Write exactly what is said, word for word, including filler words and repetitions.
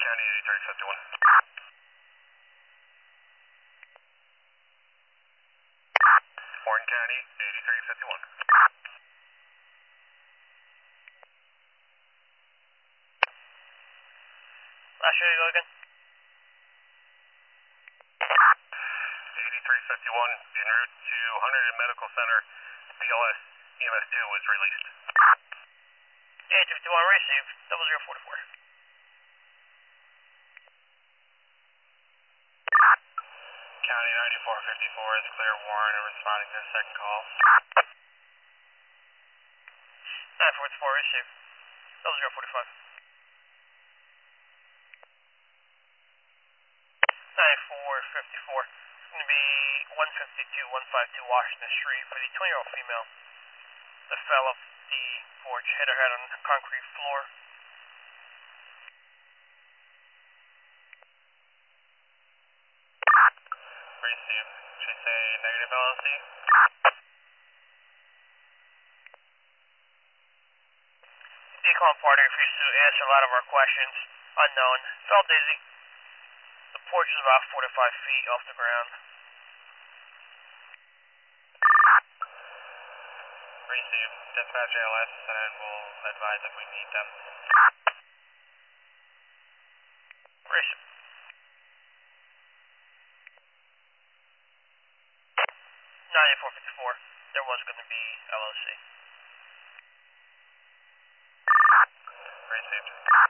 County eighty-three fifty-one. Warren County eighty-three fifty-one. Last year you go again? eighty-three fifty-one, en route to Huntington Medical Center. B L S E M S two was released. eighty-three fifty-one, receive, double zero forty-four. County ninety-four fifty-four is clear Warren and responding to the second call. nine four four, receive, double zero forty-five. ninety-four fifty-four, it's going to be one fifty-two, one fifty-two Washington Street for the twenty-year-old female that fell off the porch, hit her head on the concrete floor. Receive. Should say negative L L C? Decon party refused to answer a lot of our questions. Unknown. Fell dizzy. The porch is about forty-five feet off the ground. Receive. Dispatch A L S and we'll advise if we need them. Receive. ninety-four fifty-four, there was going to be L O C. Received.